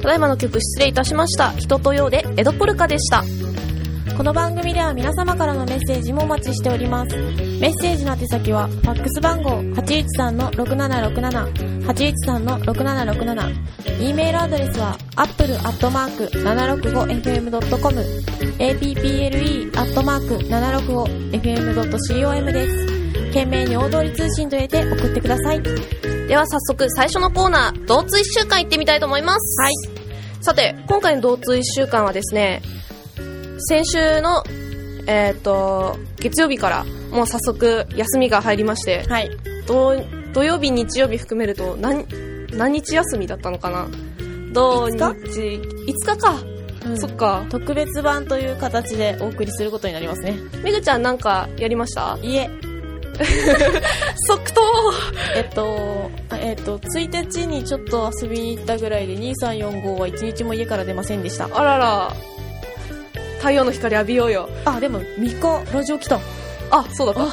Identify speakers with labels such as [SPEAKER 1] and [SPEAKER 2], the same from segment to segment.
[SPEAKER 1] ただいまの曲失礼いたしました。人とようでエドポルカでした。
[SPEAKER 2] この番組では皆様からのメッセージもお待ちしております。メッセージの宛先はファックス番号 813-6767 813-6767、 E メールアドレスは apple@765fm.com apple@765fm.com です。懸命に大通り通信と入れて送ってください。
[SPEAKER 1] では早速最初のコーナー、同通1週間行ってみたいと思います。
[SPEAKER 2] はい。
[SPEAKER 1] さて今回の同通1週間はですね、先週の月曜日からもう早速休みが入りまして、
[SPEAKER 2] はい、
[SPEAKER 1] 土曜日日曜日含めると何日休みだったのかな。5日か、そっか。
[SPEAKER 2] 特別版という形でお送りすることになりますね。
[SPEAKER 1] めぐちゃんなんかやりました？
[SPEAKER 2] いえ
[SPEAKER 1] 即答。
[SPEAKER 2] 1日にちょっと遊びに行ったぐらいで2345は1日も家から出ませんでした。
[SPEAKER 1] あらら、太陽の光浴びようよ。
[SPEAKER 2] あ、でも3日ラジオ来た。
[SPEAKER 1] あ、そうだった。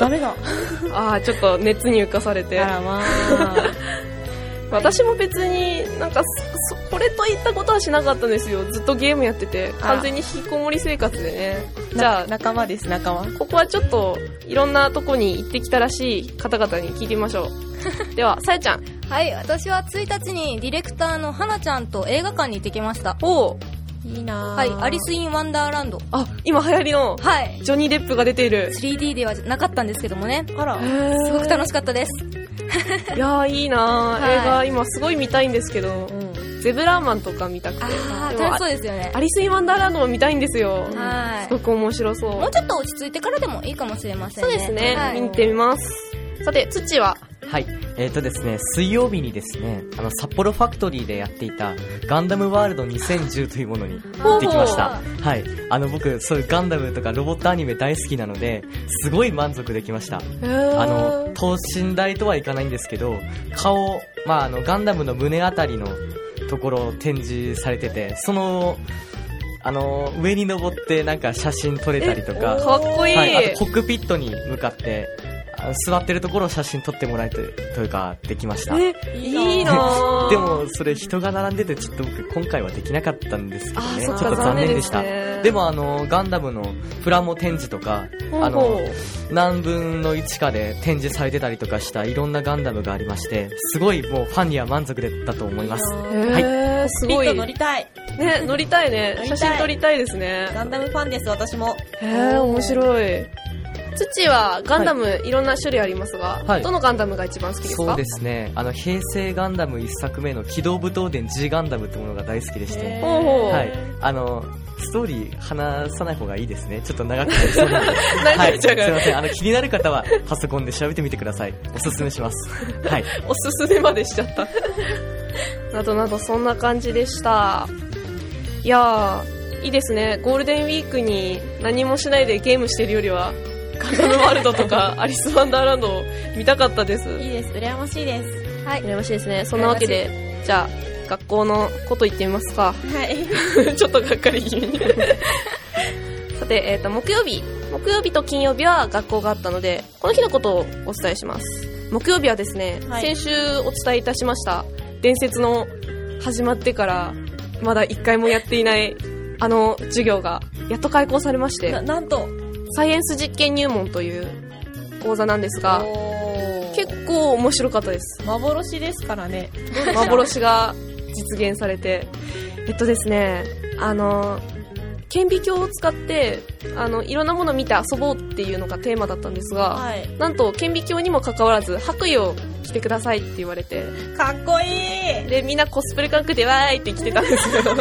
[SPEAKER 2] ダメだ。
[SPEAKER 1] あ、ちょっと熱に浮かされて。
[SPEAKER 2] あらまあ
[SPEAKER 1] 私も別になんかこれといったことはしなかったんですよ。ずっとゲームやってて完全に引きこもり生活でね。じゃあ
[SPEAKER 2] 仲間です。仲間。
[SPEAKER 1] ここはちょっといろんなとこに行ってきたらしい方々に聞いてみましょう。ではさやちゃん。
[SPEAKER 3] はい、私は1日にディレクターのはなちゃんと映画館に行ってきました。
[SPEAKER 1] おー、
[SPEAKER 2] いいな。
[SPEAKER 3] はい、アリス・イン・ワンダーランド。
[SPEAKER 1] あ、今流行りの、
[SPEAKER 3] はい、
[SPEAKER 1] ジョニー・デップが出ている
[SPEAKER 3] 3D ではなかったんですけどもね。
[SPEAKER 2] あら、
[SPEAKER 3] すごく楽しかったです。
[SPEAKER 1] いやー、いいなー、はい、映画今すごい見たいんですけど、ゼブラーマンとか見たくて。
[SPEAKER 3] あー、楽しそうですよね。
[SPEAKER 1] アリス・イン・ワンダーランドも見たいんですよ。
[SPEAKER 3] はい、
[SPEAKER 1] すごく面白そう。
[SPEAKER 3] もうちょっと落ち着いてからでもいいかもしれませんね。
[SPEAKER 1] そうですね、
[SPEAKER 3] はい、
[SPEAKER 1] 見に行ってみます。さて土は？
[SPEAKER 4] はい。ですね、水曜日にですね、札幌ファクトリーでやっていたガンダムワールド2010というものに行ってきました。はい。僕、そういうガンダムとかロボットアニメ大好きなので、すごい満足できました。等身大とはいかないんですけど、顔、ガンダムの胸あたりのところを展示されてて、その、上に登ってなんか写真撮れたりとか、
[SPEAKER 1] かっこいい。
[SPEAKER 4] はい。あとコックピットに向かって、座ってるところを写真撮ってもらえてというかできました。
[SPEAKER 1] いいな
[SPEAKER 4] でもそれ人が並んでてちょっと僕今回はできなかったんですけどね。ちょっと
[SPEAKER 1] 残
[SPEAKER 4] 念でした。でもガンダムのプラモ展示とか何分の1かで展示されてたりとかしたいろんなガンダムがありまして、すごいもうファンには満足だと思います。
[SPEAKER 2] はい。すごい乗りたい
[SPEAKER 1] ね。乗りたいね。写真撮りたいですね。
[SPEAKER 2] ガンダムファンです私も。
[SPEAKER 1] 面白い。土はガンダム、はい、いろんな種類ありますが、
[SPEAKER 4] はい、
[SPEAKER 1] どのガンダムが一番好きですか？
[SPEAKER 4] そうですね、平成ガンダム1作目の機動武闘伝 G ガンダムってものが大好きでして、はい、ストーリー話さない方がいいですね。ちょっと長くなりそうなのではい、すいません。気になる方はパソコンで調べてみてください。おすすめします。はい。
[SPEAKER 1] おすすめまでしちゃったなどなどそんな感じでした。いやー、いいですね。ゴールデンウィークに何もしないでゲームしてるよりはガンダムワールドとかアリスワンダーランドを見たかったです。
[SPEAKER 2] いいです。羨ましいです。
[SPEAKER 3] はい。
[SPEAKER 1] 羨ましいですね。そんなわけで、じゃあ学校のこと言ってみますか。
[SPEAKER 2] はい。
[SPEAKER 1] ちょっとがっかり気味に。さて、木曜日と金曜日は学校があったので、この日のことをお伝えします。木曜日はですね、はい、先週お伝えいたしました伝説の始まってからまだ1回もやっていない授業がやっと開講されまして、
[SPEAKER 2] なんと
[SPEAKER 1] サイエンス実験入門という講座なんですが、結構面白かったです。
[SPEAKER 2] 幻ですからね。
[SPEAKER 1] 幻が実現されて、ですね、顕微鏡を使っていろんなものを見て遊ぼうっていうのがテーマだったんですが、はい、なんと顕微鏡にもかかわらず白衣を着てくださいって言われて、
[SPEAKER 2] かっこいい。
[SPEAKER 1] でみんなコスプレ感覚でわーいって着てたんですよ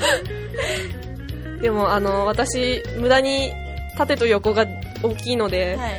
[SPEAKER 1] でも私無駄に縦と横が大きいので、はい、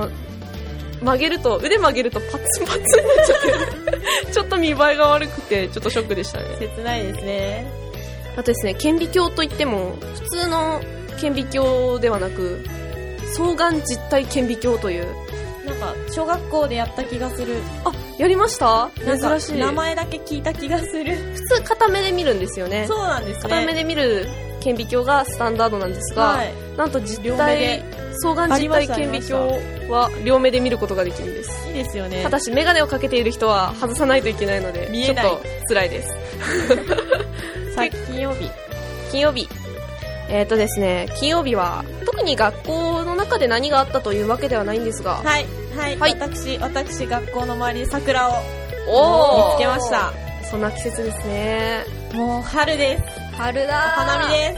[SPEAKER 1] 腕曲げるとパツパツになっちゃってちょっと見栄えが悪くてちょっとショックでしたね。
[SPEAKER 2] 切ないですね。
[SPEAKER 1] あとですね、顕微鏡といっても普通の顕微鏡ではなく双眼実体顕微鏡という、
[SPEAKER 2] なんか小学校でやった気がする。
[SPEAKER 1] あ、やりました？珍しい。
[SPEAKER 2] 名前だけ聞いた気がする。
[SPEAKER 1] 普通片目で見るんですよね。
[SPEAKER 2] そうなんですね。
[SPEAKER 1] 片目で見る顕微鏡がスタンダードなんですが、はい、なんと双眼実体顕微鏡は両目で見ることができるんです。
[SPEAKER 2] いいですよね。
[SPEAKER 1] ただし眼鏡をかけている人は外さないといけないので、ちょっと辛いです。
[SPEAKER 2] さあ、金曜日。
[SPEAKER 1] 金曜日。ですね、金曜日は、特に学校の中で何があったというわけではないんですが。
[SPEAKER 2] はい。はい。
[SPEAKER 1] はい、
[SPEAKER 2] 私、学校の周りで桜を見
[SPEAKER 1] つ
[SPEAKER 2] けました。
[SPEAKER 1] そんな季節ですね。
[SPEAKER 2] もう春です。
[SPEAKER 3] 春だー。
[SPEAKER 2] 花見です。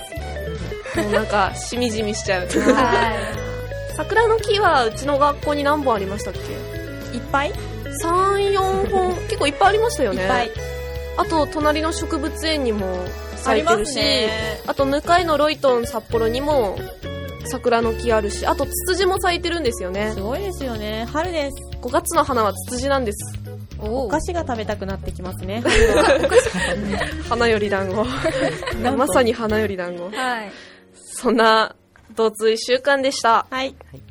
[SPEAKER 1] もうなんか、しみじみしちゃう。
[SPEAKER 3] はい。
[SPEAKER 1] 桜の木はうちの学校に何本ありましたっけ？
[SPEAKER 2] いっぱい
[SPEAKER 1] ?3、4本。結構いっぱいありましたよね。
[SPEAKER 2] いっぱい。
[SPEAKER 1] あと、隣の植物園にも咲いてるし、 あと向かいのロイトン札幌にも桜の木あるし、あとツツジも咲いてるんですよね。
[SPEAKER 2] すごいですよね。春です。
[SPEAKER 1] 5月の花はツツジなんです。
[SPEAKER 2] お菓子が食べたくなってきますね。
[SPEAKER 1] 花より団子。まさに花より団子。
[SPEAKER 3] はい。
[SPEAKER 1] そんな、同通1週間でした。
[SPEAKER 2] はい。